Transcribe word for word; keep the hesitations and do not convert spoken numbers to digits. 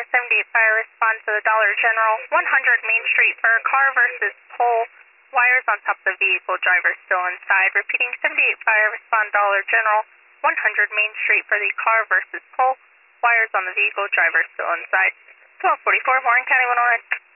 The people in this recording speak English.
seventy-eight Fire, respond to the Dollar General, one hundred Main Street for a car versus pole. Wires on top of the vehicle, driver still inside. Repeating, seventy-eight Fire, respond Dollar General, one hundred Main Street for the car versus pole. Wires on the vehicle, driver still inside. twelve forty-four, Warren County one oh nine.